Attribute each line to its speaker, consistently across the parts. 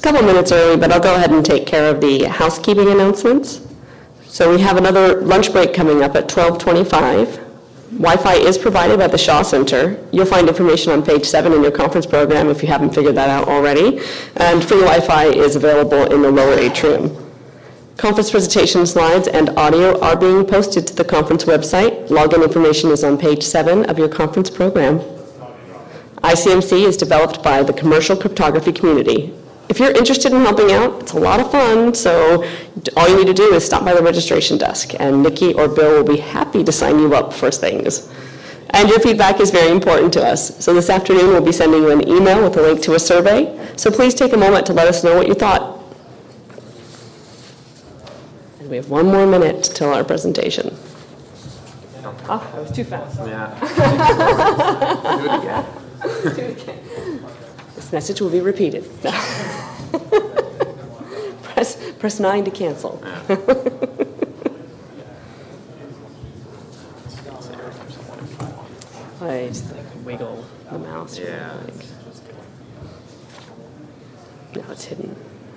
Speaker 1: a couple minutes early, but I'll go ahead and take care of the housekeeping announcements. So we have another lunch break coming up at 12:25. Wi-Fi is provided by the Shaw Center. You'll find information on page 7 in your conference program if you haven't figured that out already. And free Wi-Fi is available in the lower atrium. Conference presentation slides and audio are being posted to the conference website. Login information is on page 7 of your conference program. ICMC is developed by the commercial cryptography community. If you're interested in helping out, it's a lot of fun, so all you need to do is stop by the registration desk, and Nikki or Bill will be happy to sign you up for things. And your feedback is very important to us. So this afternoon, we'll be sending you an email with a link to a survey, so please take a moment to let us know what you thought. And we have 1 more minute till our presentation. Oh, that was too fast.
Speaker 2: Yeah. Do it again.
Speaker 1: Do it again. This message will be repeated. press 9 to cancel. I just wiggle the mouse.
Speaker 2: Yeah.
Speaker 1: Now it's hidden.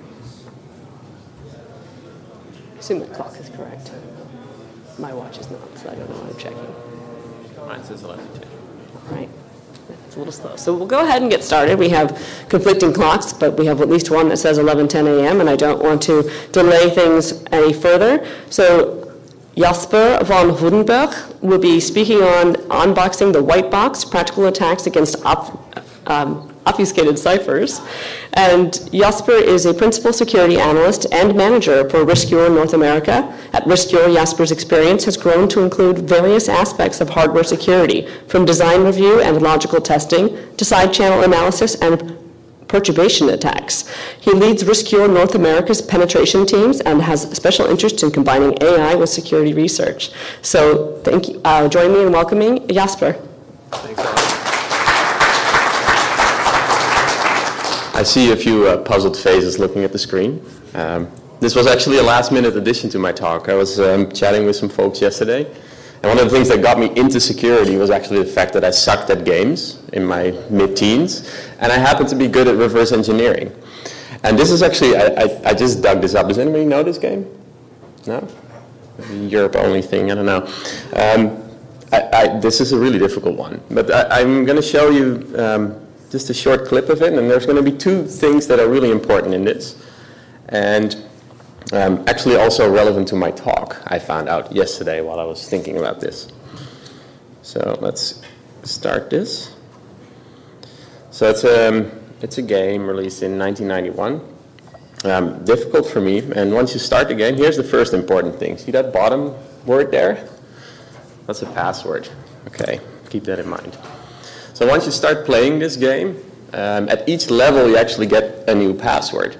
Speaker 1: I assume the clock is correct. My watch is not, so I don't know what I'm checking.
Speaker 2: Mine says 11:02.
Speaker 1: Right. It's a little slow. So we'll go ahead and get started. We have conflicting clocks, but we have at least one that says 11:10 a.m., and I don't want to delay things any further. So Jasper van Hoedenberg will be speaking on unboxing the white box, practical attacks against obfuscated ciphers. And Jasper is a principal security analyst and manager for RiskYour North America. At RiskYour, Jasper's experience has grown to include various aspects of hardware security, from design review and logical testing to side channel analysis and perturbation attacks. He leads RiskYour North America's penetration teams and has special interest in combining AI with security research. So thank you. Join me in welcoming Jasper.
Speaker 2: Thanks, Alex. I see a few puzzled faces looking at the screen. This was actually a last-minute addition to my talk. I was chatting with some folks yesterday, and one of the things that got me into security was actually the fact that I sucked at games in my mid-teens, and I happened to be good at reverse engineering. And this is actually, I just dug this up. Does anybody know this game? No? Europe-only thing, I don't know. This is a really difficult one, but I'm going to show you just a short clip of it, and there's going to be 2 things that are really important in this, and actually also relevant to my talk, I found out yesterday while I was thinking about this. So let's start this. So it's a game released in 1991. Difficult for me, and once you start the game, here's the first important thing. See that bottom word there? That's a password. Okay, keep that in mind. So once you start playing this game, at each level you actually get a new password.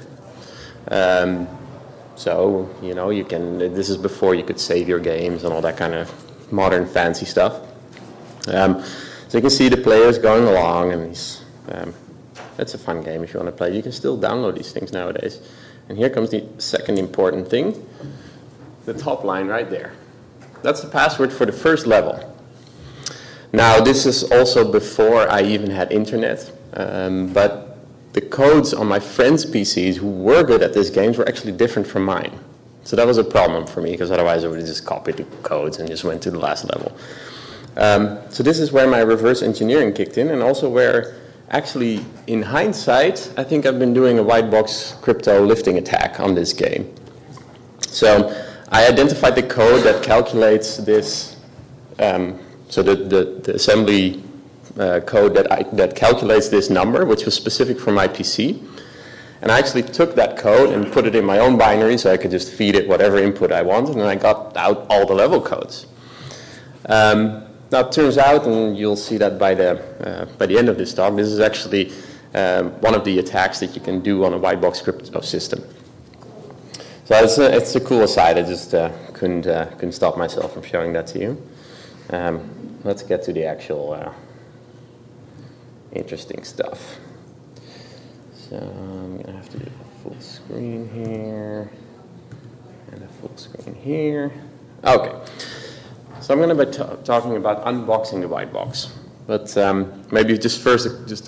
Speaker 2: So, you know, you can, this is before you could save your games and all that kind of modern fancy stuff. So you can see the players going along, and it's a fun game if you want to play. You can still download these things nowadays. And here comes the second important thing, the top line right there. That's the password for the first level. Now, this is also before I even had internet, but the codes on my friends' PCs who were good at these games were actually different from mine. So that was a problem for me, because otherwise I would have just copied the codes and just went to the last level. So this is where my reverse engineering kicked in, and also where, actually, in hindsight, I think I've been doing a white box crypto lifting attack on this game. So I identified the code that calculates this, so the assembly code that calculates this number, which was specific for my PC. And I actually took that code and put it in my own binary, so I could just feed it whatever input I wanted, and I got out all the level codes. Now it turns out, and you'll see that by the end of this talk, this is actually one of the attacks that you can do on a white box crypto system. So it's a cool aside. I just couldn't stop myself from showing that to you. Let's get to the actual interesting stuff. So I'm going to have to do a full screen here and a full screen here. Okay. So I'm going to be talking about unboxing the white box. But maybe just first just a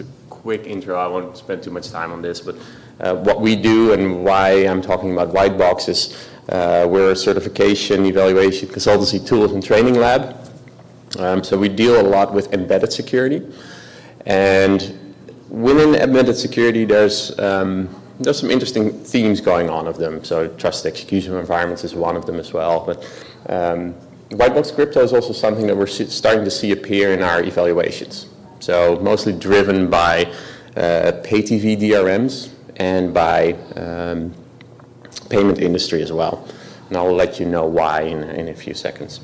Speaker 2: quick intro. I won't spend too much time on this, but what we do and why I'm talking about Whitebox is we're a certification, evaluation, consultancy, tools, and training lab. So we deal a lot with embedded security. And within embedded security, there's some interesting themes going on of them. So trusted execution environments is one of them as well. But Whitebox crypto is also something that we're starting to see appear in our evaluations. So mostly driven by pay TV DRMs and by payment industry as well. And I'll let you know why in a few seconds.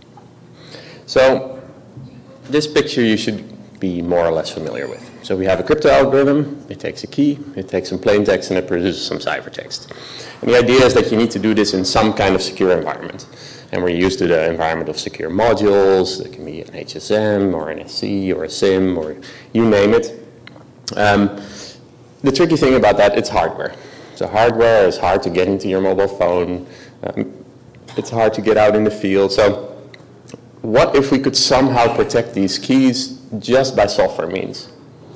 Speaker 2: So this picture you should be more or less familiar with. So we have a crypto algorithm, it takes a key, it takes some plain text, and it produces some ciphertext. And the idea is that you need to do this in some kind of secure environment. And we're used to the environment of secure modules. It can be an HSM or an SC or a SIM or you name it. The tricky thing about that, it's hardware. So hardware is hard to get into your mobile phone. It's hard to get out in the field. So what if we could somehow protect these keys just by software means?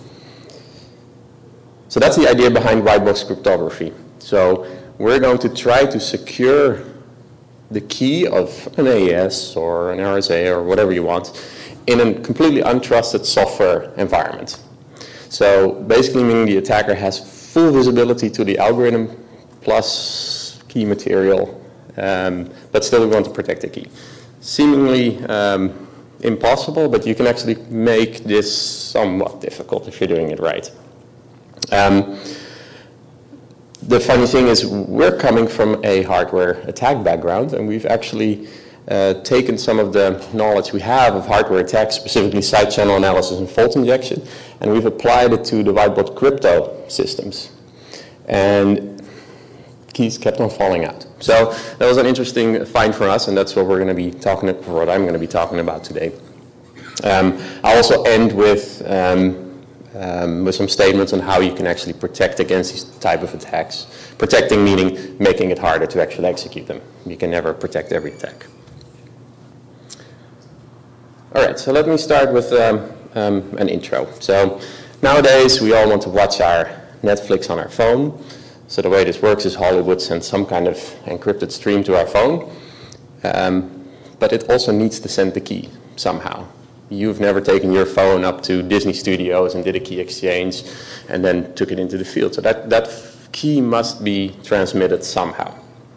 Speaker 2: So that's the idea behind Whitebox cryptography. So we're going to try to secure the key of an AES or an RSA or whatever you want in a completely untrusted software environment. So basically meaning the attacker has full visibility to the algorithm plus key material, but still we want to protect the key. Seemingly impossible, but you can actually make this somewhat difficult if you're doing it right. The funny thing is we're coming from a hardware attack background, and we've actually taken some of the knowledge we have of hardware attacks, specifically side channel analysis and fault injection, and we've applied it to the Whitebox crypto systems. And keys kept on falling out. So that was an interesting find for us, and that's what we're going to be talking about, what I'm going to be talking about today. I'll also end with some statements on how you can actually protect against these type of attacks. Protecting meaning making it harder to actually execute them. You can never protect every attack. All right, so let me start with an intro. So nowadays we all want to watch our Netflix on our phone. So the way this works is Hollywood sends some kind of encrypted stream to our phone, but it also needs to send the key somehow. You've never taken your phone up to Disney Studios and did a key exchange and then took it into the field. So that key must be transmitted somehow.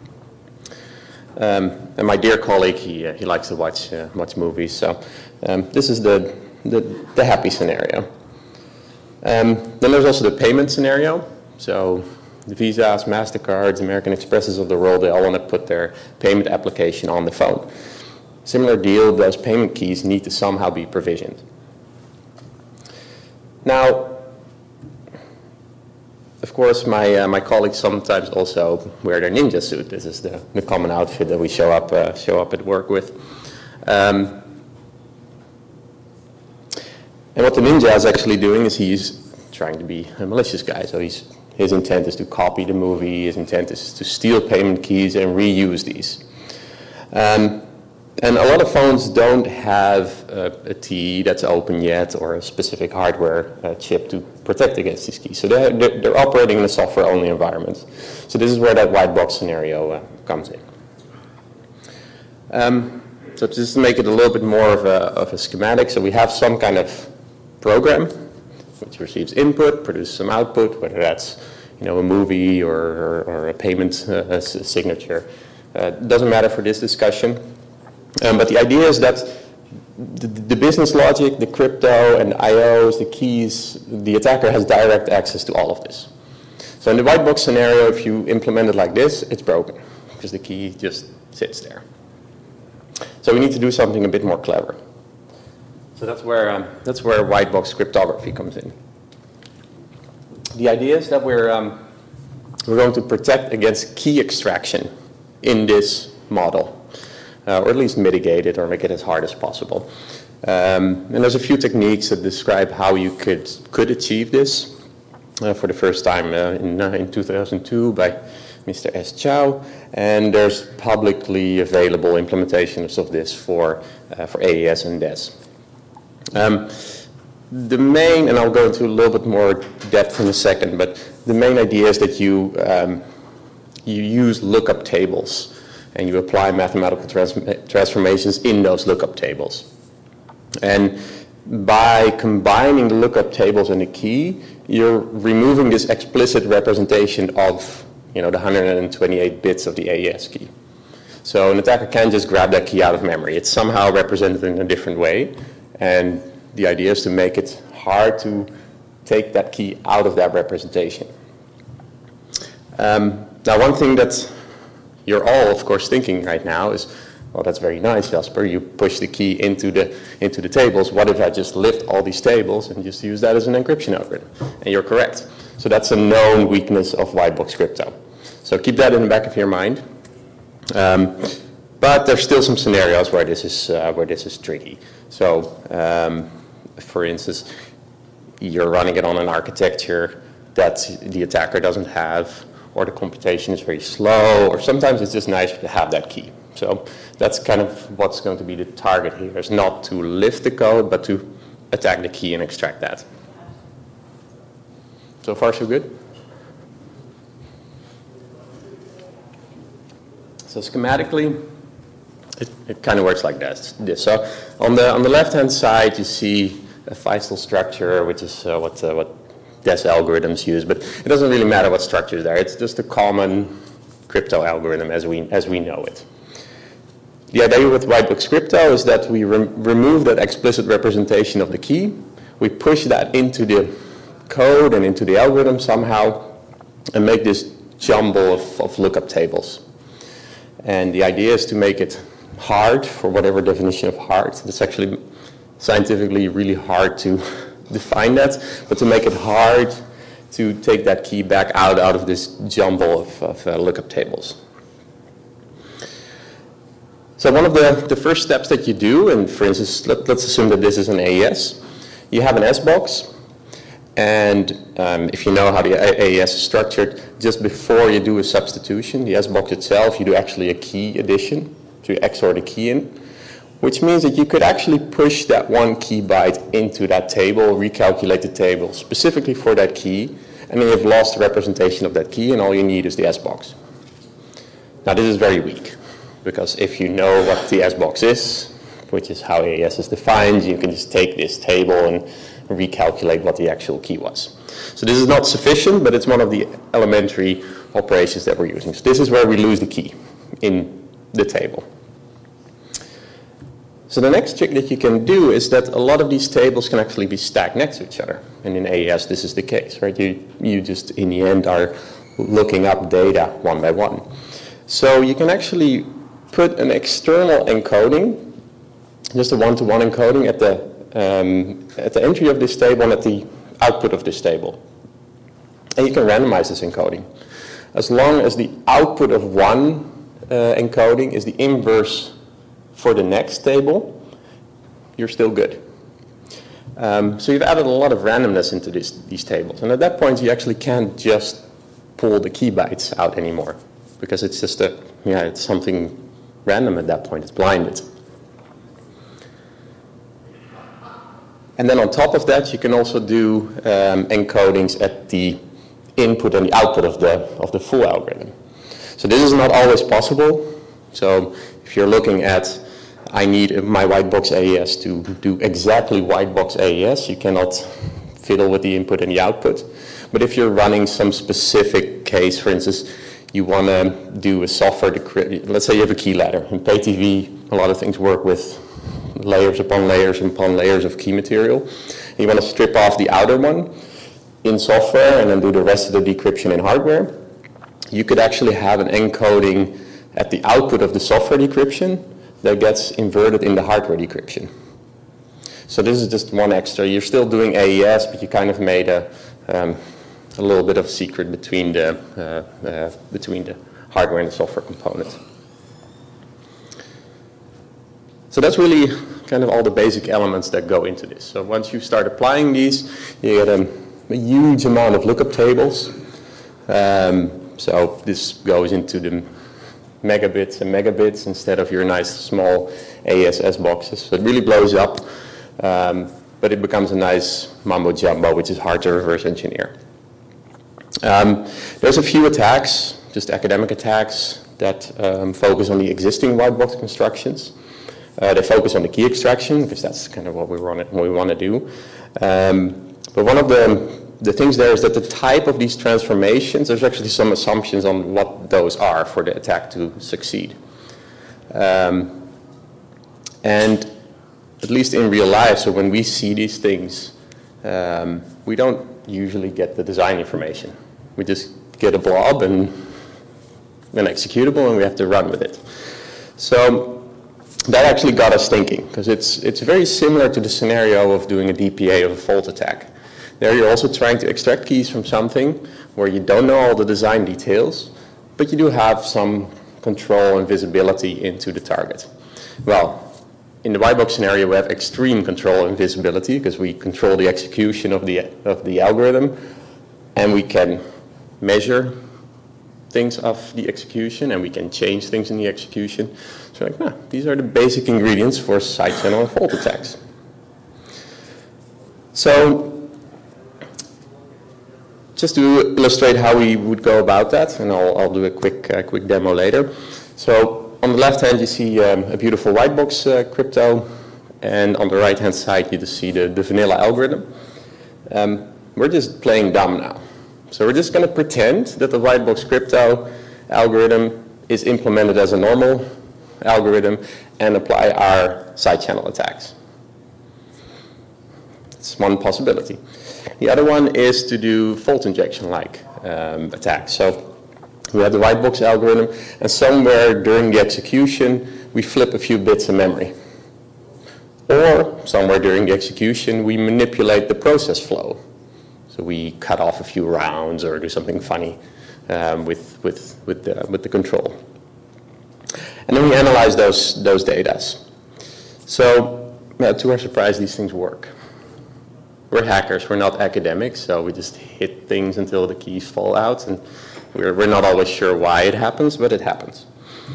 Speaker 2: And my dear colleague, he likes to watch movies. So this is the happy scenario. Then there's also the payment scenario. So the Visas, MasterCards, American Expresses of the world, they all want to put their payment application on the phone. Similar deal, those payment keys need to somehow be provisioned. Now, of course, my colleagues sometimes also wear their ninja suit. This is the common outfit that we show up at work with. And what the ninja is actually doing is he's trying to be a malicious guy. So his intent is to copy the movie. His intent is to steal payment keys and reuse these. And a lot of phones don't have a T that's open yet or a specific hardware chip to protect against these keys. So they're operating in a software-only environment. So this is where that Whitebox scenario comes in. So just to make it a little bit more of a schematic, so we have some kind of program which receives input, produces some output, whether that's a movie or a payment signature. Doesn't matter for this discussion. But the idea is that the business logic, the crypto and the IOs, the keys, the attacker has direct access to all of this. So in the Whitebox scenario, if you implement it like this, it's broken because the key just sits there. So we need to do something a bit more clever. So that's where Whitebox cryptography comes in. The idea is that we're going to protect against key extraction in this model, or at least mitigate it or make it as hard as possible. And there's a few techniques that describe how you could achieve this. For the first time in 2002 by Mr. S. Chow, and there's publicly available implementations of this for AES and DES. the main, and I'll go into a little bit more depth in a second, but the main idea is that you use lookup tables and you apply mathematical transformations in those lookup tables. And by combining the lookup tables and the key, you're removing this explicit representation of, the 128 bits of the AES key. So an attacker can't just grab that key out of memory. It's somehow represented in a different way, and the idea is to make it hard to take that key out of that representation. Now, one thing that you're all, of course, thinking right now is, well, that's very nice, Jasper. You push the key into the tables. What if I just lift all these tables and just use that as an encryption algorithm? And you're correct. So that's a known weakness of white box crypto. So keep that in the back of your mind. But there's still some scenarios where this is tricky. So, for instance, you're running it on an architecture that the attacker doesn't have, or the computation is very slow, or sometimes it's just nicer to have that key. So that's kind of what's going to be the target here, is not to lift the code, but to attack the key and extract that. So far, so good? So schematically, it kind of works like this. So on the left-hand side, you see a Feistel structure, which is what DES algorithms use, but it doesn't really matter what structure is there. It's just a common crypto algorithm as we know it. The idea with white box crypto is that we remove that explicit representation of the key. We push that into the code and into the algorithm somehow and make this jumble of lookup tables. And the idea is to make it hard, for whatever definition of hard. It's actually scientifically really hard to define that, but to make it hard to take that key back out of this jumble of lookup tables. So one of the first steps that you do, and for instance, let's assume that this is an AES. You have an S-box, and if you know how the AES is structured, just before you do a substitution, the S-box itself, you do actually a key addition, so you XOR the key in, which means that you could actually push that one key byte into that table, recalculate the table specifically for that key, and then you've lost the representation of that key, and all you need is the S-box. Now this is very weak, because if you know what the S-box is, which is how AES is defined, you can just take this table and recalculate what the actual key was. So this is not sufficient, but it's one of the elementary operations that we're using. So this is where we lose the key in the table. So the next trick that you can do is that a lot of these tables can actually be stacked next to each other. And in AES, this is the case, right? You just, in the end, are looking up data one by one. So you can actually put an external encoding, just a one-to-one encoding at the entry of this table and at the output of this table. And you can randomize this encoding. As long as the output of one encoding is the inverse for the next table, you're still good. So you've added a lot of randomness into these tables. And at that point, you actually can't just pull the key bytes out anymore, because it's just it's something random at that point. It's blinded. And then on top of that, you can also do encodings at the input and the output of the full algorithm. So this is not always possible. So if you're looking at, I need my white box AES to do exactly white box AES, you cannot fiddle with the input and the output. But if you're running some specific case, for instance, you want to do a software decryption, let's say you have a key ladder. In PayTV, a lot of things work with layers upon layers upon layers of key material. You want to strip off the outer one in software and then do the rest of the decryption in hardware. You could actually have an encoding at the output of the software decryption that gets inverted in the hardware decryption. So this is just one extra. You're still doing AES, but you kind of made a little bit of secret between the hardware and the software component. So that's really kind of all the basic elements that go into this. So once you start applying these, you get a huge amount of lookup tables. So this goes into the megabits and megabits instead of your nice small AES boxes. So it really blows up. but it becomes a nice mumbo jumbo, which is hard to reverse engineer. There's a few attacks, just academic attacks, that focus on the existing white box constructions. They focus on the key extraction, because that's kind of what we want to do. But one of the things there is that the type of these transformations, there's actually some assumptions on what those are for the attack to succeed. And at least in real life, so when we see these things, we don't usually get the design information. We just get a blob and an executable, and we have to run with it. So that actually got us thinking, because it's very similar to the scenario of doing a DPA of a fault attack. There you're also trying to extract keys from something where you don't know all the design details, but you do have some control and visibility into the target. Well, in the white box scenario, we have extreme control and visibility because we control the execution of the algorithm, and we can measure things of the execution, and we can change things in the execution. So like, these are the basic ingredients for side channel and fault attacks. So just to illustrate how we would go about that, and I'll do a quick demo later. So on the left hand you see a beautiful white box crypto, and on the right hand side you just see the vanilla algorithm. We're just playing dumb now. So we're just going to pretend that the white box crypto algorithm is implemented as a normal algorithm and apply our side channel attacks. It's one possibility. The other one is to do fault injection-like attacks. So we have the white box algorithm, and somewhere during the execution we flip a few bits of memory. Or somewhere during the execution we manipulate the process flow. So we cut off a few rounds or do something funny with the control. And then we analyze those data. So to our surprise, these things work. We're hackers, we're not academics, so we just hit things until the keys fall out, and we're not always sure why it happens, but it happens.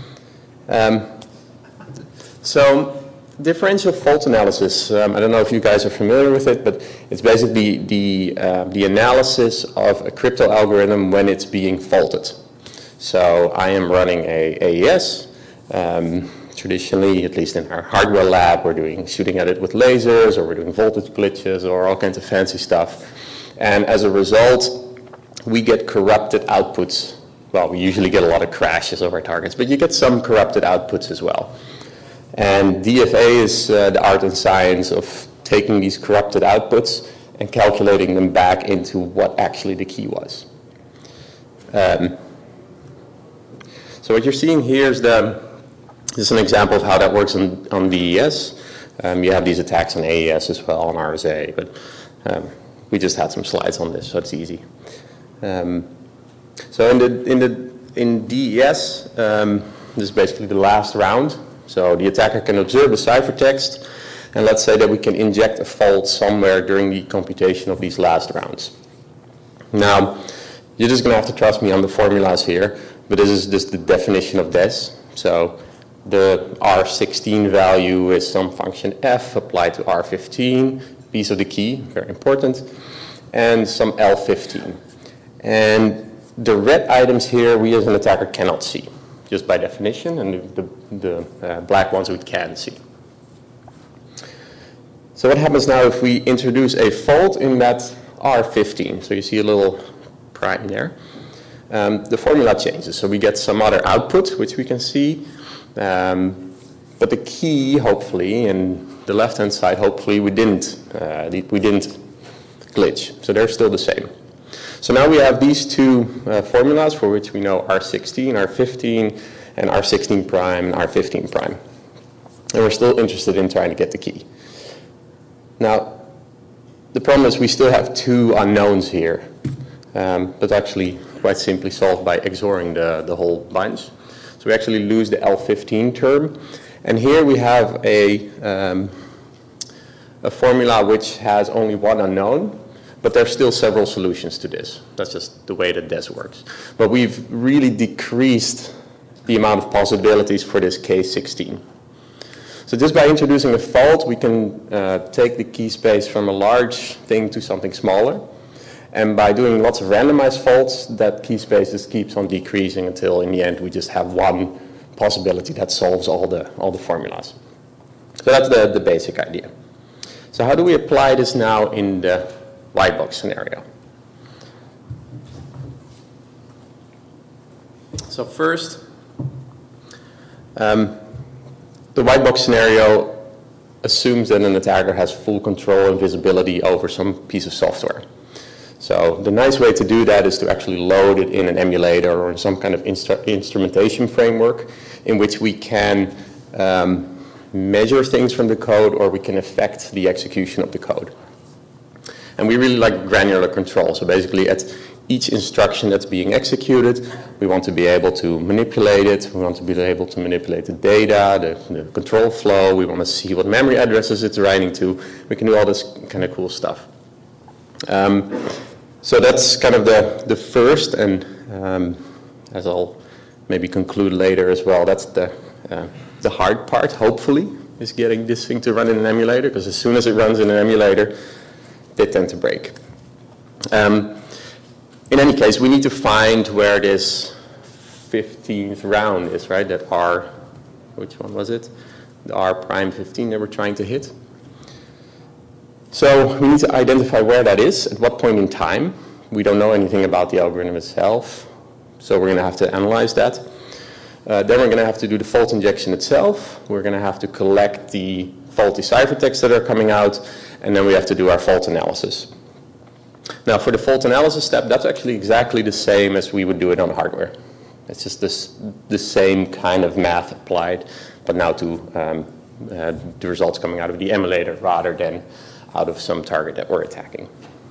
Speaker 2: So differential fault analysis, I don't know if you guys are familiar with it, but it's basically the analysis of a crypto algorithm when it's being faulted. So I am running a AES. Traditionally, at least in our hardware lab, we're shooting at it with lasers, or we're doing voltage glitches, or all kinds of fancy stuff. And as a result, we get corrupted outputs. Well, we usually get a lot of crashes of our targets, but you get some corrupted outputs as well. And DFA is the art and science of taking these corrupted outputs and calculating them back into what actually the key was. So what you're seeing here is this is an example of how that works on DES. You have these attacks on AES as well, on RSA, but we just had some slides on this, so it's easy. So in DES, this is basically the last round. So the attacker can observe the ciphertext, and let's say that we can inject a fault somewhere during the computation of these last rounds. Now, you're just going to have to trust me on the formulas here, but this is just the definition of DES. So the R16 value is some function f applied to R15, piece of the key, very important, and some L15. And the red items here we as an attacker cannot see, just by definition, and the black ones we can see. So what happens now if we introduce a fault in that R15? So you see a little prime there. The formula changes, so we get some other output, which we can see. But the key, hopefully, and the left-hand side, hopefully, we didn't glitch. So they're still the same. So now we have these two formulas for which we know R16, R15, and R16 prime and R15 prime. And we're still interested in trying to get the key. Now, the problem is we still have two unknowns here, but actually quite simply solved by XORing the whole bunch. So we actually lose the L15 term. And here we have a formula which has only one unknown, but there's still several solutions to this. That's just the way that DES works. But we've really decreased the amount of possibilities for this case 16. So just by introducing a fault, we can take the key space from a large thing to something smaller. And by doing lots of randomized faults, that key space just keeps on decreasing until in the end we just have one possibility that solves all the formulas. So that's the basic idea. So how do we apply this now in the white box scenario? So first, the white box scenario assumes that an attacker has full control and visibility over some piece of software. So the nice way to do that is to actually load it in an emulator or in some kind of instrumentation framework in which we can measure things from the code, or we can affect the execution of the code. And we really like granular control. So basically at each instruction that's being executed, we want to be able to manipulate it. We want to be able to manipulate the data, the control flow. We want to see what memory addresses it's writing to. We can do all this kind of cool stuff. So that's kind of the first, and as I'll maybe conclude later as well, that's the hard part, hopefully, is getting this thing to run in an emulator, because as soon as it runs in an emulator, they tend to break. In any case, we need to find where this 15th round is, right? That R, which one was it? The R prime 15 that we're trying to hit. So we need to identify where that is, at what point in time. We don't know anything about the algorithm itself, so we're going to have to analyze that. Then we're going to have to do the fault injection itself. We're going to have to collect the faulty ciphertexts that are coming out, and then we have to do our fault analysis. Now, for the fault analysis step, that's actually exactly the same as we would do it on hardware. It's just the same kind of math applied, but now to the results coming out of the emulator rather than out of some target that we're attacking.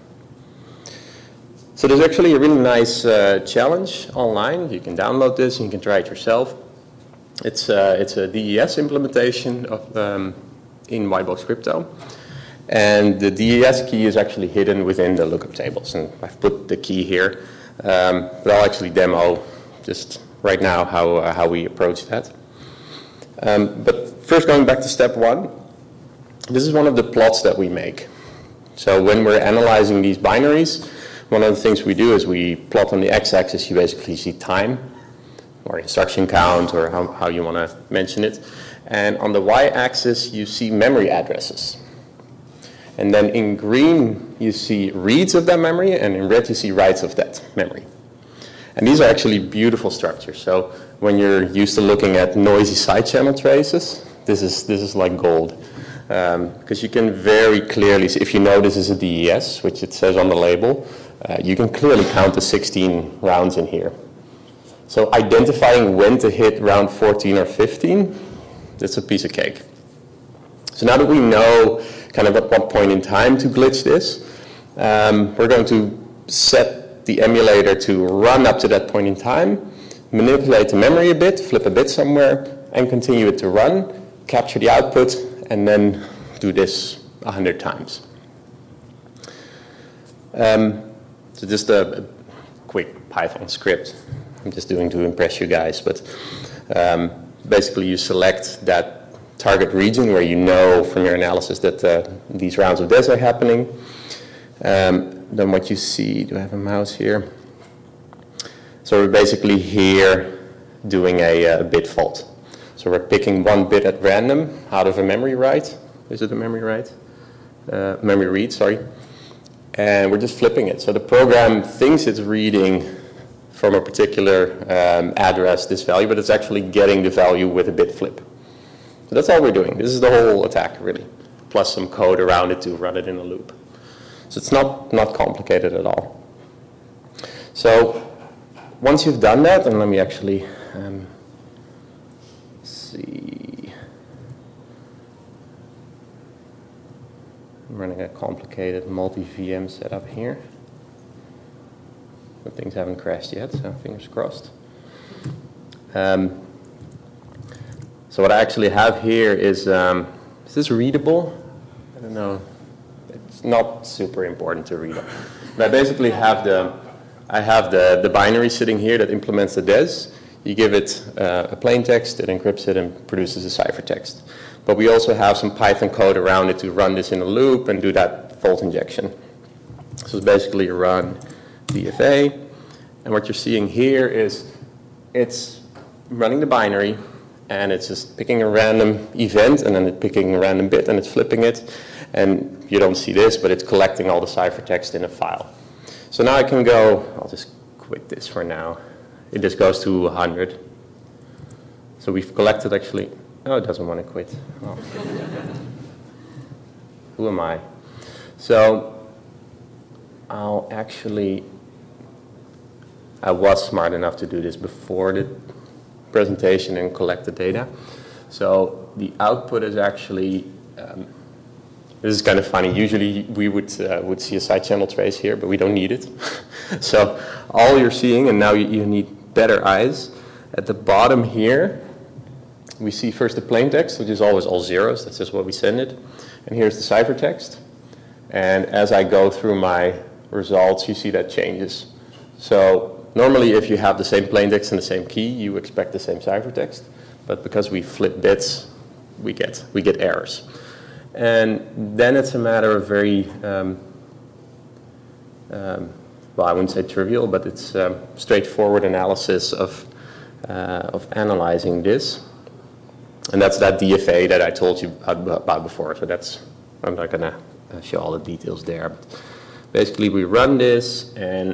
Speaker 2: So there's actually a really nice challenge online. You can download this and you can try it yourself. It's a DES implementation of, in white box crypto. And the DES key is actually hidden within the lookup tables. And I've put the key here, but I'll actually demo just right now how we approach that. But first, going back to step one, this is one of the plots that we make. So when we're analyzing these binaries, one of the things we do is we plot on the x-axis, you basically see time, or instruction count, or how you want to mention it. And on the y-axis, you see memory addresses. And then in green, you see reads of that memory, and in red, you see writes of that memory. And these are actually beautiful structures. So when you're used to looking at noisy side channel traces, this is like gold. Because you can very clearly see, if you know this is a DES, which it says on the label, you can clearly count the 16 rounds in here. So identifying when to hit round 14 or 15, that's a piece of cake. So now that we know kind of at what point in time to glitch this, we're going to set the emulator to run up to that point in time, manipulate the memory a bit, flip a bit somewhere, and continue it to run, capture the output, and then do this 100 times. So just a quick Python script I'm just doing to impress you guys, but basically you select that target region where you know from your analysis that these rounds of this are happening. Then what you see, do I have a mouse here? So we're basically here doing a bit fault. So we're picking one bit at random out of a memory write. Is it a memory write? Memory read, sorry. And we're just flipping it. So the program thinks it's reading from a particular address this value, but it's actually getting the value with a bit flip. So that's all we're doing. This is the whole attack, really, plus some code around it to run it in a loop. So it's not complicated at all. So once you've done that, and let me actually see. I'm running a complicated multi-VM setup here. But things haven't crashed yet, so fingers crossed. So what I actually have here is this readable? I don't know. It's not super important to read it. But I basically have the binary sitting here that implements the DES. You give it a plain text, it encrypts it and produces a ciphertext. but we also have some Python code around it to run this in a loop and do that fault injection. So it's basically you run DFA, and what you're seeing here is it's running the binary, and it's just picking a random event, and then it's picking a random bit, and it's flipping it. And you don't see this, but it's collecting all the ciphertext in a file. So now I can go, I'll just quit this for now. It just goes to 100. So we've collected actually, oh, it doesn't want to quit. Oh. Who am I? So I was smart enough to do this before the presentation and collect the data. So the output is actually, this is kind of funny. Usually we would see a side channel trace here, but we don't need it. So all you're seeing, and now you need better eyes, at the bottom here, we see first the plain text, which is always all zeros. That's just what we send it. And here's the ciphertext. And as I go through my results, you see that changes. So normally if you have the same plain text and the same key, you expect the same ciphertext. But because we flip bits, we get errors. And then it's a matter of very, well, I wouldn't say trivial, but it's straightforward analysis of analyzing this. And that's that DFA that I told you about before. So that's, I'm not going to show all the details there. But basically, we run this, and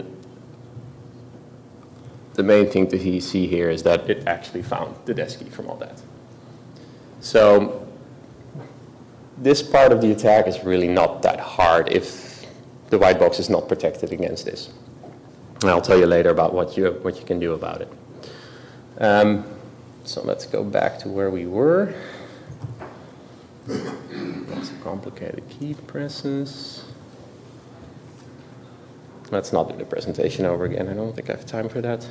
Speaker 2: the main thing to see here is that it actually found the desk key from all that. So this part of the attack is really not that hard if the white box is not protected against this. And I'll tell you later about what you can do about it. So let's go back to where we were. That's a complicated key presses. Let's not do the presentation over again. I don't think I have time for that.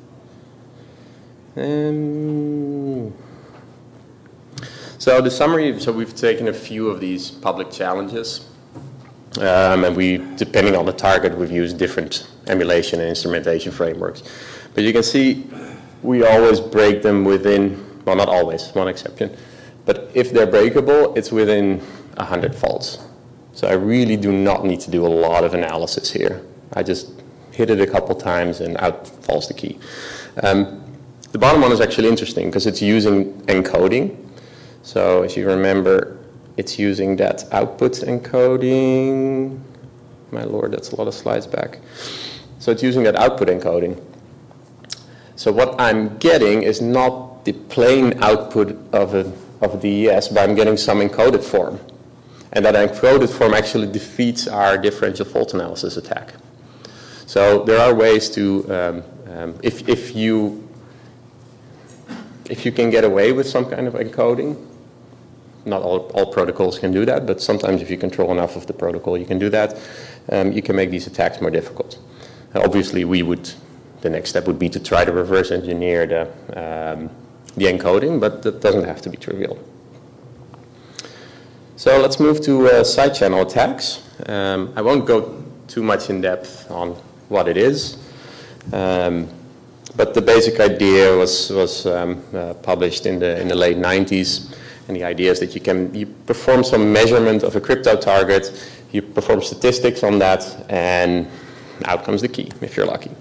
Speaker 2: So the summary, so we've taken a few of these public challenges. And we, depending on the target, we've used different emulation and instrumentation frameworks. But you can see we always break them within, well, not always, one exception. But if they're breakable, it's within 100 faults. So I really do not need to do a lot of analysis here. I just hit it a couple times and out falls the key. The bottom one is actually interesting because it's using encoding. So as you remember, it's using that output encoding. My lord, that's a lot of slides back. So it's using that output encoding. So what I'm getting is not the plain output of a DES, but I'm getting some encoded form. And that encoded form actually defeats our differential fault analysis attack. So there are ways to, if you can get away with some kind of encoding, not all protocols can do that, but sometimes if you control enough of the protocol, you can do that. You can make these attacks more difficult. Obviously, the next step would be to try to reverse engineer the encoding, but that doesn't have to be trivial. So let's move to side channel attacks. I won't go too much in depth on what it is, but the basic idea was published in the late 90s, and the idea is that you perform some measurement of a crypto target, you perform statistics on that, and out comes the key if you're lucky.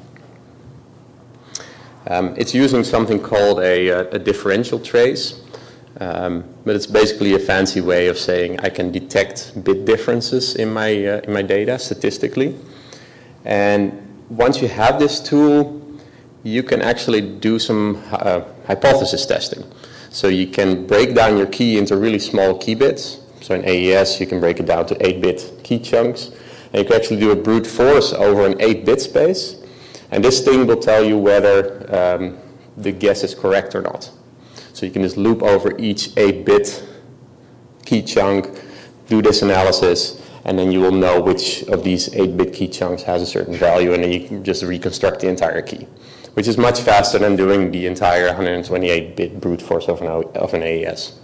Speaker 2: It's using something called a differential trace, but it's basically a fancy way of saying I can detect bit differences in my data statistically. And once you have this tool, you can actually do some hypothesis testing. So you can break down your key into really small key bits. So in AES, you can break it down to 8-bit key chunks. And you can actually do a brute force over an 8-bit space. And this thing will tell you whether the guess is correct or not. So you can just loop over each 8-bit key chunk, do this analysis, and then you will know which of these 8-bit key chunks has a certain value, and then you can just reconstruct the entire key, which is much faster than doing the entire 128-bit brute force of an AES.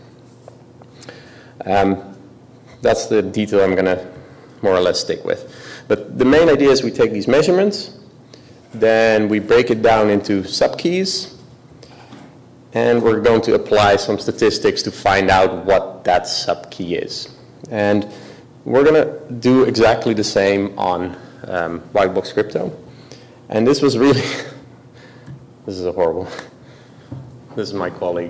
Speaker 2: That's the detail I'm going to more or less stick with. But the main idea is we take these measurements, then we break it down into subkeys, and we're going to apply some statistics to find out what that subkey is. And we're going to do exactly the same on White Box Crypto. And this was really, this is a horrible, this is my colleague.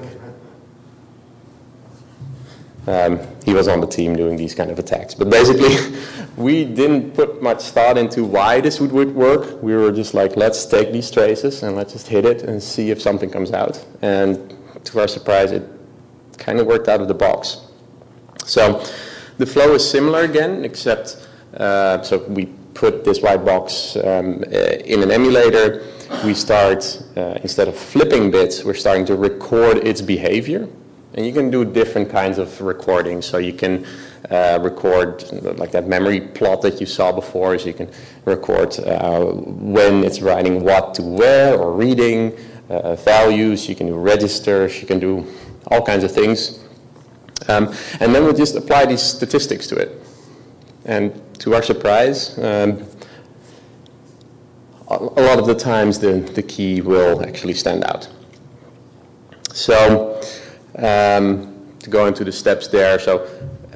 Speaker 2: He was on the team doing these kind of attacks. But basically, we didn't put much thought into why this would work. We were just like, let's take these traces and let's just hit it and see if something comes out. And to our surprise, it kind of worked out of the box. So the flow is similar again, except so we put this white box in an emulator. We start, instead of flipping bits, we're starting to record its behavior. And you can do different kinds of recording. So you can record like that memory plot that you saw before. So you can record when it's writing what to where or reading, values. You can do registers. You can do all kinds of things. And then we just apply these statistics to it. And to our surprise, a lot of the times the key will actually stand out. So to go into the steps there, so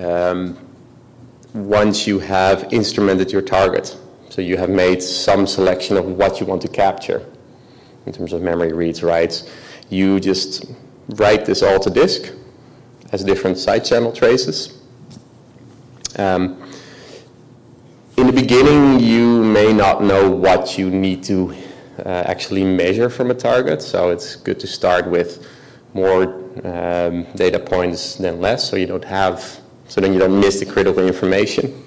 Speaker 2: once you have instrumented your target, so you have made some selection of what you want to capture in terms of memory reads, writes, you just write this all to disk as different side channel traces. In the beginning, you may not know what you need to actually measure from a target, so it's good to start with more data points than less, so you don't have, so then you don't miss the critical information.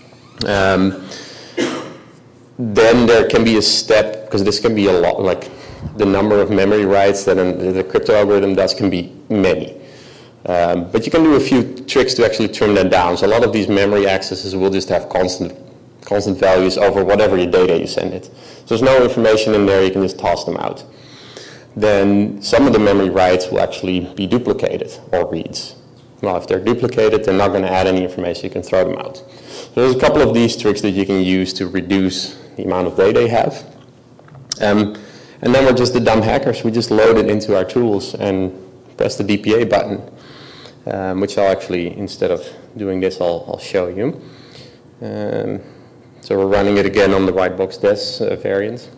Speaker 2: Then there can be a step, because this can be a lot, like the number of memory writes that the crypto algorithm does can be many. But you can do a few tricks to actually trim that down. So a lot of these memory accesses will just have constant values over whatever your data you send it. So there's no information in there, you can just toss them out. Then some of the memory writes will actually be duplicated, or reads. Well, if they're duplicated, they're not going to add any information, you can throw them out. So there's a couple of these tricks that you can use to reduce the amount of data you have. And then we're just the dumb hackers. We just load it into our tools and press the DPA button, which I'll actually, instead of doing this, I'll show you. So we're running it again on the white box DES variant.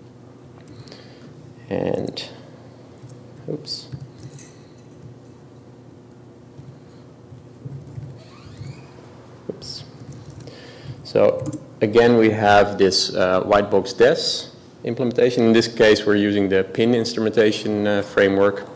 Speaker 2: And, oops. Oops. So again, we have this white box DES implementation. In this case, we're using the PIN instrumentation framework.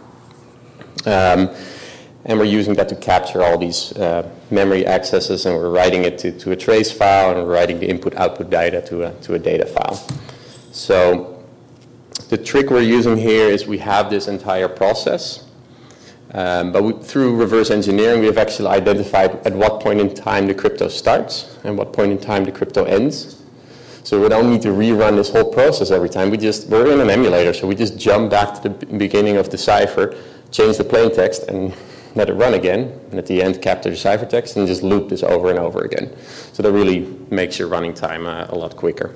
Speaker 2: And we're using that to capture all these memory accesses, and we're writing it to a trace file, and we're writing the input-output data to a data file. So the trick we're using here is we have this entire process, but through reverse engineering, we have actually identified at what point in time the crypto starts and what point in time the crypto ends. So we don't need to rerun this whole process every time. We're in an emulator, so we just jump back to the beginning of the cipher, change the plain text, and let it run again, and at the end capture the ciphertext and just loop this over and over again. So that really makes your running time a lot quicker.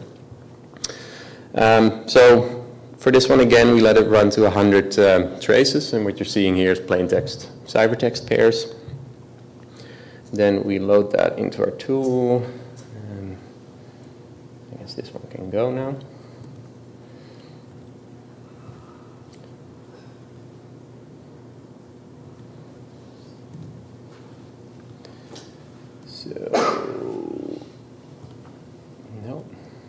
Speaker 2: So for this one again, we let it run to 100 traces, and what you're seeing here is plain text ciphertext pairs. Then we load that into our tool. I guess this one can go now. So, no.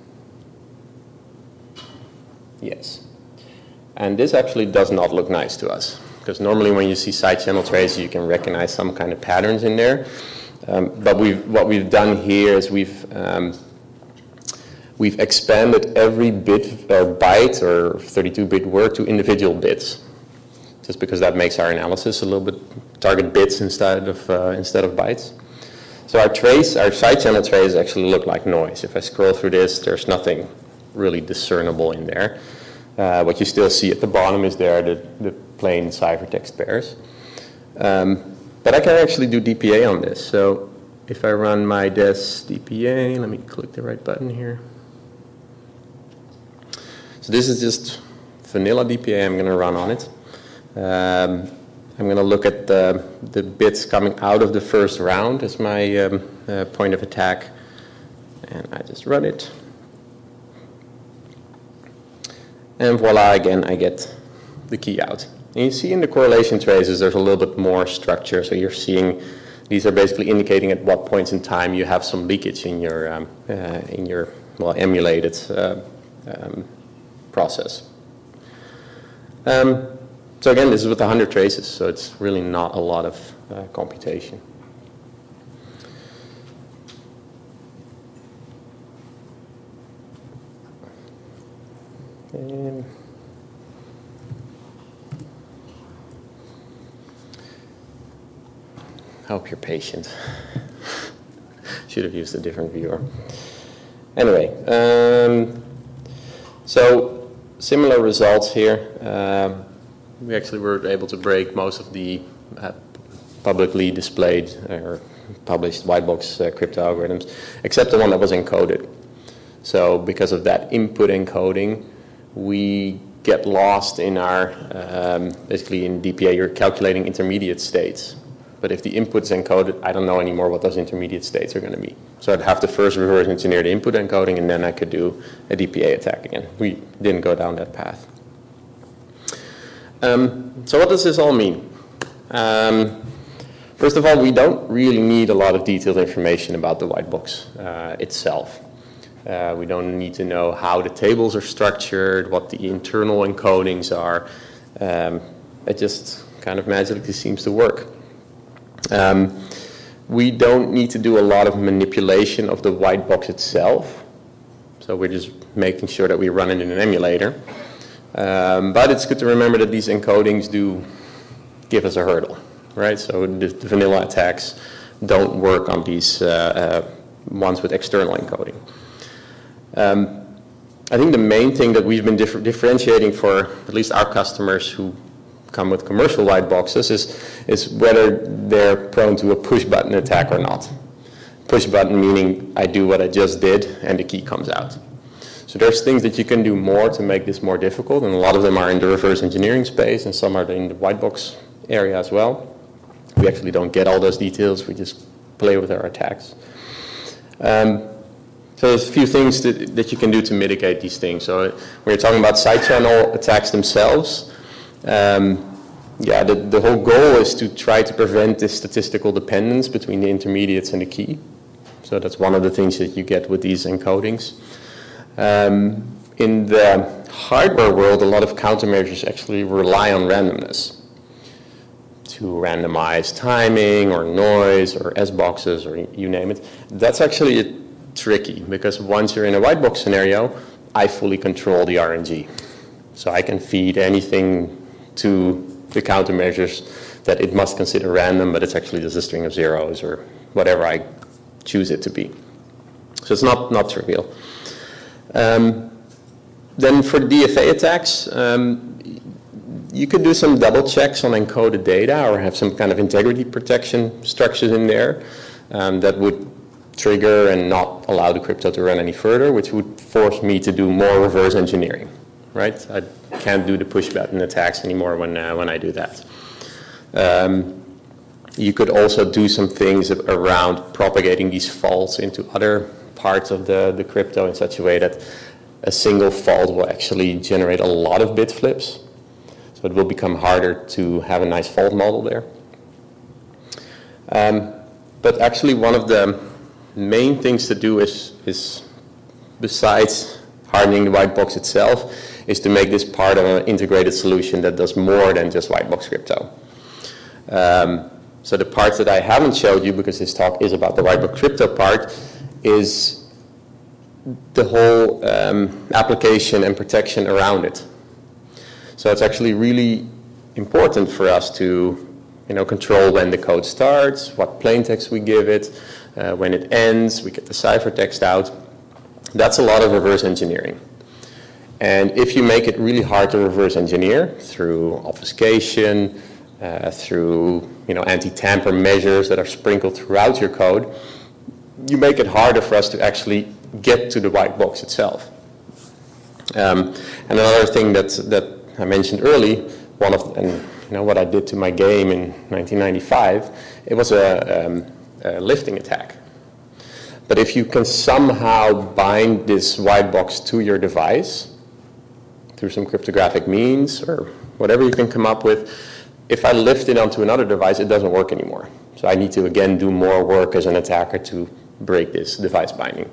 Speaker 2: Yes. And this actually does not look nice to us, because normally when you see side channel traces, you can recognize some kind of patterns in there. But what we've done here is we've expanded every bit or byte or 32-bit word to individual bits, just because that makes our analysis a little bit target bits instead of bytes. So our side channel traces actually look like noise. If I scroll through this, there's nothing really discernible in there. What you still see at the bottom is the plain ciphertext pairs. But I can actually do DPA on this. So if I run my DES DPA, let me click the right button here. So this is just vanilla DPA I'm going to run on it. I'm going to look at the bits coming out of the first round as my point of attack, and I just run it. And voila, again, I get the key out. And you see in the correlation traces there's a little bit more structure, so you're seeing these are basically indicating at what points in time you have some leakage in your well, emulated process. So again, this is with 100 traces, so it's really not a lot of computation. And I hope you're patient. Should have used a different viewer. Anyway, so similar results here. We actually were able to break most of the publicly displayed or published white box crypto algorithms, except the one that was encoded. So because of that input encoding, we get lost in our, basically in DPA, you're calculating intermediate states. But if the input's encoded, I don't know anymore what those intermediate states are going to be. So I'd have to first reverse engineer the input encoding, and then I could do a DPA attack again. We didn't go down that path. So what does this all mean? First of all, we don't really need a lot of detailed information about the white box itself. We don't need to know how the tables are structured, what the internal encodings are. It just kind of magically seems to work. We don't need to do a lot of manipulation of the white box itself. So we're just making sure that we run it in an emulator. But it's good to remember that these encodings do give us a hurdle, right? So the vanilla attacks don't work on these ones with external encoding. I think the main thing that we've been differentiating for at least our customers who come with commercial white boxes is whether they're prone to a push button attack or not. Push button meaning I do what I just did and the key comes out. So there's things that you can do more to make this more difficult, and a lot of them are in the reverse engineering space and some are in the white box area as well. We actually don't get all those details, we just play with our attacks. So there's a few things that you can do to mitigate these things. So when you're talking about side channel attacks themselves, the whole goal is to try to prevent this statistical dependence between the intermediates and the key. So that's one of the things that you get with these encodings. In the hardware world, a lot of countermeasures actually rely on randomness to randomize timing or noise or S-boxes or you name it. That's actually tricky because once you're in a white box scenario, I fully control the RNG. So I can feed anything to the countermeasures that it must consider random, but it's actually just a string of zeros or whatever I choose it to be. So it's not trivial. Then for DFA attacks, you could do some double checks on encoded data or have some kind of integrity protection structures in there that would trigger and not allow the crypto to run any further, which would force me to do more reverse engineering, right? I can't do the push button attacks anymore when I do that. You could also do some things around propagating these faults into other parts of the crypto in such a way that a single fault will actually generate a lot of bit flips. So it will become harder to have a nice fault model there. But actually one of the main things to do is besides hardening the white box itself, is to make this part of an integrated solution that does more than just white box crypto. So the parts that I haven't showed you, because this talk is about the white box crypto part, is the whole application and protection around it. So it's actually really important for us to control when the code starts, what plaintext we give it, when it ends, we get the ciphertext out. That's a lot of reverse engineering. And if you make it really hard to reverse engineer through obfuscation, through anti-tamper measures that are sprinkled throughout your code, you make it harder for us to actually get to the white box itself. And another thing that I mentioned early, and what I did to my game in 1995, it was a lifting attack. But if you can somehow bind this white box to your device through some cryptographic means or whatever you can come up with, if I lift it onto another device, it doesn't work anymore. So I need to, again, do more work as an attacker to break this device binding.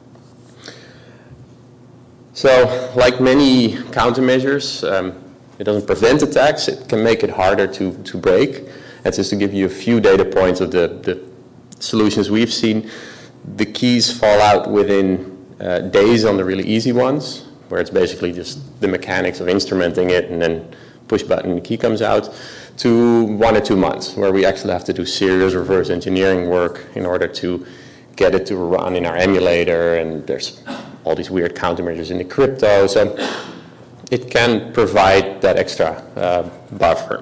Speaker 2: So, like many countermeasures, it doesn't prevent attacks. It can make it harder to break. And just to give you a few data points of the solutions we've seen, the keys fall out within days on the really easy ones, where it's basically just the mechanics of instrumenting it and then push button, the key comes out, to 1 or 2 months, where we actually have to do serious reverse engineering work in order to get it to run in our emulator, and there's all these weird countermeasures in the crypto, so it can provide that extra buffer.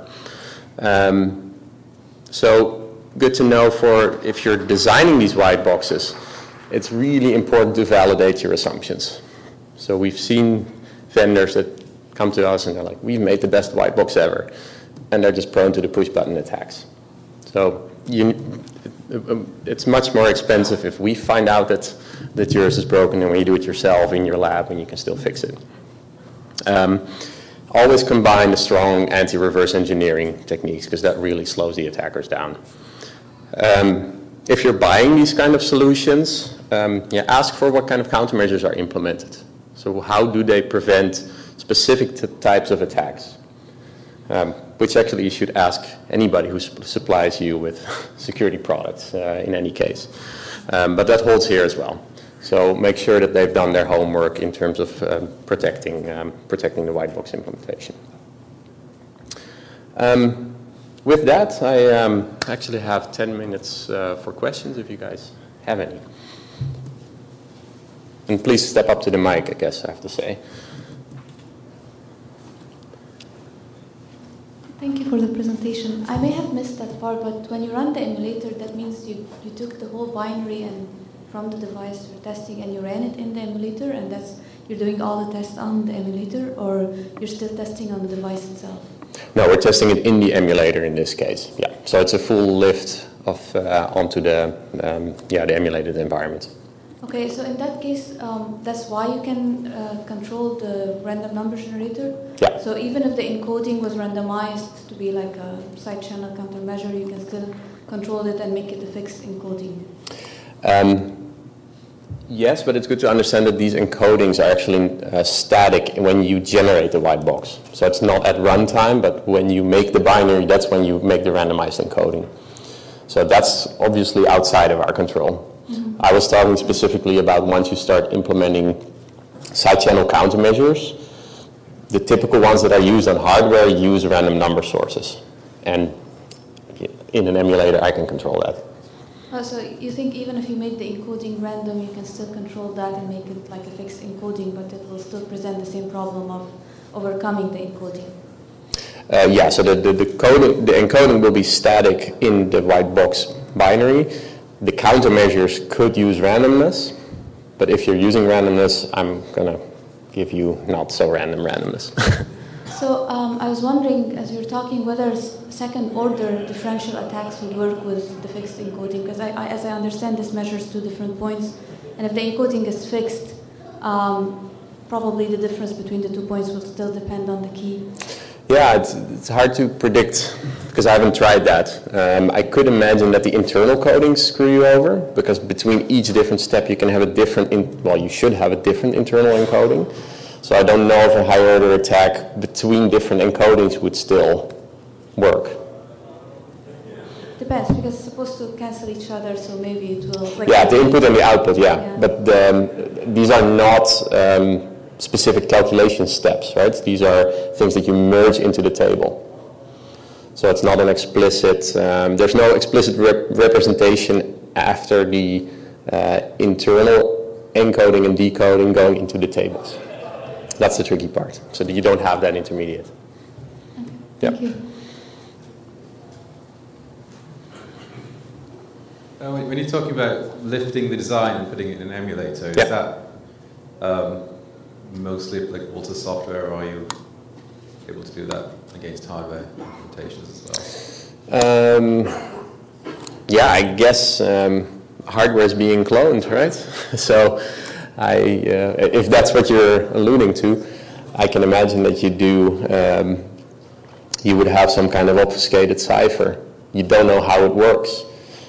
Speaker 2: So good to know for if you're designing these white boxes, it's really important to validate your assumptions. So we've seen vendors that come to us and they're like, we've made the best white box ever, and they're just prone to the push button attacks. So it's much more expensive if we find out that yours is broken than when you do it yourself in your lab and you can still fix it. Always combine the strong anti-reverse engineering techniques, because that really slows the attackers down. If you're buying these kind of solutions, ask for what kind of countermeasures are implemented. So how do they prevent specific types of attacks? Which actually you should ask anybody who supplies you with security products in any case. But that holds here as well. So make sure that they've done their homework in terms of protecting the white box implementation. With that, I actually have 10 minutes for questions if you guys have any. And please step up to the mic, I guess I have to say.
Speaker 3: Thank you for the presentation. I may have missed that part, but when you run the emulator, that means you took the whole binary and from the device you're testing and you ran it in the emulator, and you're doing all the tests on the emulator, or you're still testing on the device itself?
Speaker 2: No, we're testing it in the emulator in this case. Yeah, so it's a full lift of onto the emulated environment.
Speaker 3: Okay, so in that case, that's why you can control the random number generator?
Speaker 2: Yeah.
Speaker 3: So even if the encoding was randomized to be like a side channel countermeasure, you can still control it and make it a fixed encoding?
Speaker 2: Yes, but it's good to understand that these encodings are actually static when you generate the white box. So it's not at runtime, but when you make the binary, that's when you make the randomized encoding. So that's obviously outside of our control. Mm-hmm. I was talking specifically about once you start implementing side channel countermeasures, the typical ones that are used on hardware use random number sources. And in an emulator, I can control that.
Speaker 3: Oh, so you think even if you made the encoding random, you can still control that and make it like a fixed encoding, but it will still present the same problem of overcoming the encoding?
Speaker 2: Yeah, so the encoding will be static in the white box binary. The countermeasures could use randomness, but if you're using randomness, I'm going to give you not so random randomness.
Speaker 3: So I was wondering, as you were talking, whether second-order differential attacks would work with the fixed encoding, because as I understand, this measures 2 different points, and if the encoding is fixed, probably the difference between the 2 points will still depend on the key.
Speaker 2: Yeah, it's hard to predict, because I haven't tried that. I could imagine that the internal codings screw you over, because between each different step you can have a different, you should have a different internal encoding. So I don't know if a high-order attack between different encodings would still work.
Speaker 3: Depends, because it's supposed to cancel each other, so maybe it will...
Speaker 2: the input and the output, yeah. But these are not specific calculation steps, right? These are things that you merge into the table. So it's not an explicit... there's no explicit representation after the internal encoding and decoding going into the tables. That's the tricky part, so that you don't have that intermediate.
Speaker 3: Okay. Thank you.
Speaker 4: When you're talking about lifting the design and putting it in an emulator, is that mostly applicable to software, or are you able to do that against hardware implementations as well?
Speaker 2: Yeah, I guess hardware is being cloned, right? So if that's what you're alluding to, I can imagine that you would have some kind of obfuscated cipher. You don't know how it works.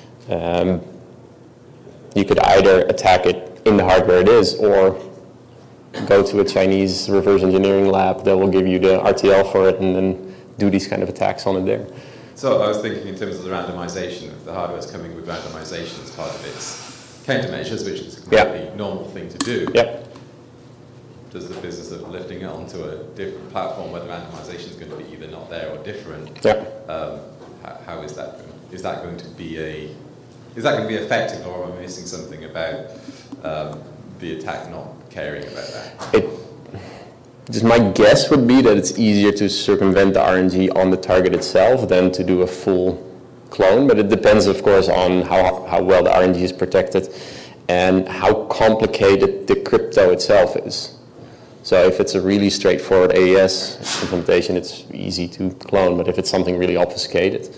Speaker 2: You could either attack it in the hardware it is, or go to a Chinese reverse engineering lab that will give you the RTL for it and then do these kind of attacks on it there.
Speaker 4: So I was thinking in terms of the randomization, if the hardware is coming with randomization as part of its countermeasures, which is a completely normal thing to do.
Speaker 2: Yep.
Speaker 4: Does the business of lifting it onto a different platform where the randomization is going to be either not there or different?
Speaker 2: Yep.
Speaker 4: How is that? Is that going to be effective, or am I missing something about the attack not caring about that?
Speaker 2: Just my guess would be that it's easier to circumvent the RNG on the target itself than to do a full clone, but it depends, of course, on how well the RNG is protected and how complicated the crypto itself is. So if it's a really straightforward AES implementation, it's easy to clone, but if it's something really obfuscated,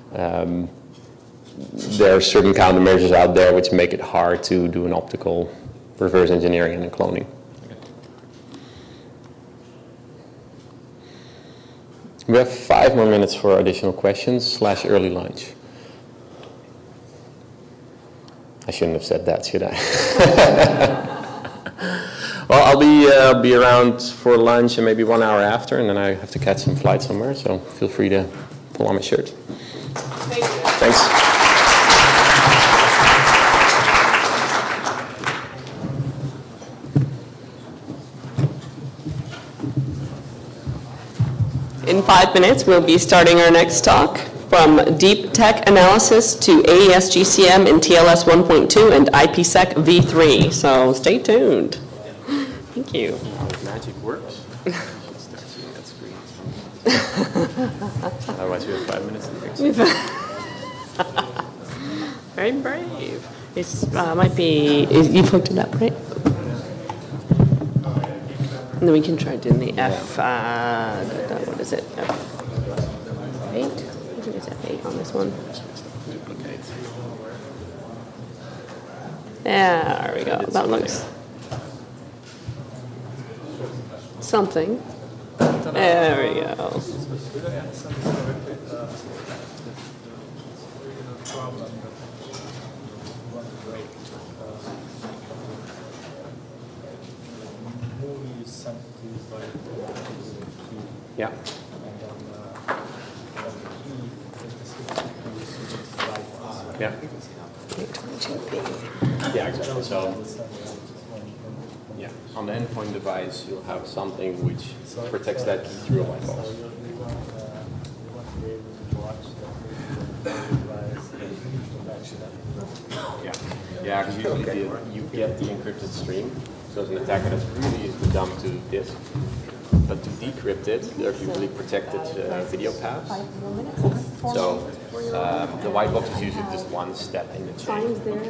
Speaker 2: there are certain countermeasures out there which make it hard to do an optical reverse engineering and cloning. We have 5 more minutes for additional questions / early lunch. I shouldn't have said that, should I? Well, I'll be around for lunch and maybe 1 hour after, and then I have to catch some flight somewhere, so feel free to pull on my shirt.
Speaker 1: Thank you.
Speaker 2: Thanks.
Speaker 1: In 5 minutes, we'll be starting our next talk, from deep tech analysis to AES GCM in TLS 1.2 and IPsec v3. So stay tuned. Thank you.
Speaker 2: Magic works. Start seeing that screen. Otherwise, we have 5 minutes to fix it.
Speaker 1: Very brave. It might be, you've hooked it up, right? And then we can try doing the F, what is it? F8? I think it's F8 on this one. There we go. That looks something. There we go.
Speaker 2: Yeah. Yeah. Yeah, exactly. So, yeah, on the endpoint device, you'll have something which protects that key through a white box. Yeah, because usually you get the encrypted stream. So as an attacker, that's really easy to dump to disk. But to decrypt it, there are usually protected video paths. So the white box is usually just one step in the chain.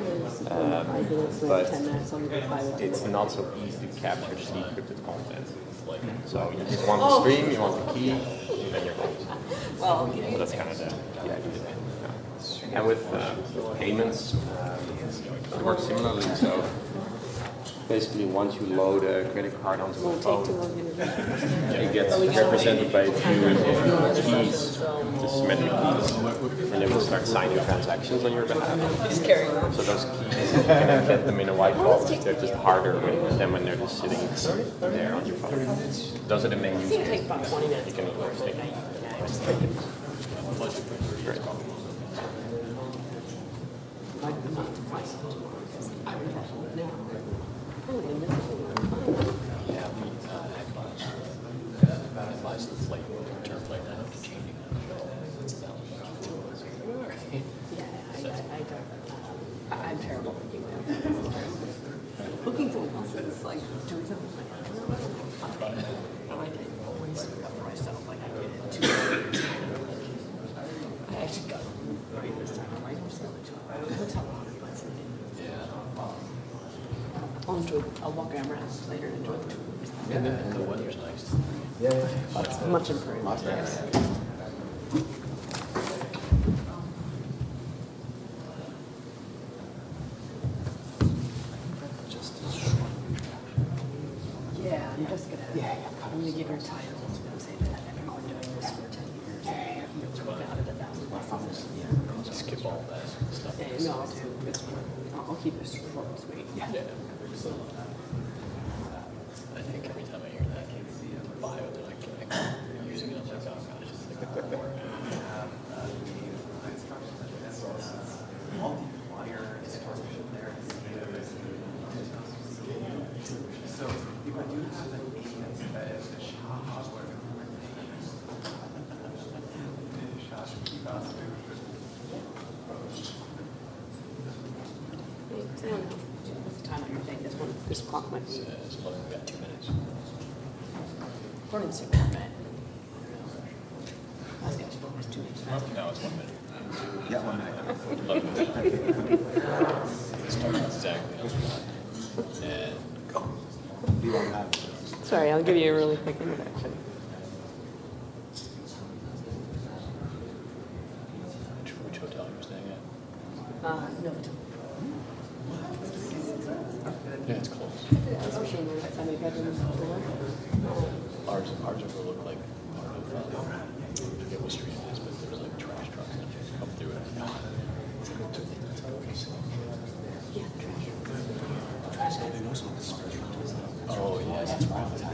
Speaker 2: But it's not so easy to capture the decrypted content. So you just want the stream, you want the key, and then you're gone. So that's kind of the idea. And with payments, it works similarly. So basically, once you load a credit card onto a phone, it gets represented by a few keys, the symmetric keys, and it will start signing transactions on your behalf. So those keys, you can get them in a white box. They're just harder than when they're just sitting there on your phone. Those are the main use cases. You can of course take Great.
Speaker 1: I'm terrible at looking for lessons, like doing something like that. I always look up for myself, like I get it too. I actually got right this time. I'm right this time. I'll walk around later and enjoy the tour.
Speaker 5: And the weather's nice.
Speaker 1: Much improved.
Speaker 5: Yeah, I'm just gonna, I'm gonna give her titles and say that I've been doing this for 10 years. You'll work out at $1,000.
Speaker 6: Skip all that stuff.
Speaker 5: No, I'll do this one. I'll keep this short and sweet.
Speaker 6: Yeah. I think every time I hear that bio, they're like using it, I'm like, oh gosh, it's like
Speaker 5: What's the time on your thing? This clock might be.
Speaker 6: it's like we got 2 minutes.
Speaker 5: According to Superman. I was gonna focus 2 minutes.
Speaker 6: No, it's 1 minute.
Speaker 7: Yeah, 1 minute.
Speaker 6: 11 minutes. It starts exactly on time. And go.
Speaker 7: Do you want to have?
Speaker 1: Sorry, I'll give you a really quick introduction.
Speaker 6: Which hotel you're staying at?
Speaker 5: No.
Speaker 6: Yeah, it's close.
Speaker 5: This machine where that's how many bedrooms door.
Speaker 6: Ours overlook like part of, I forget what street it is, but there's like trash trucks that come through it.
Speaker 5: Yeah, the trash.
Speaker 6: Oh, yes, that's right.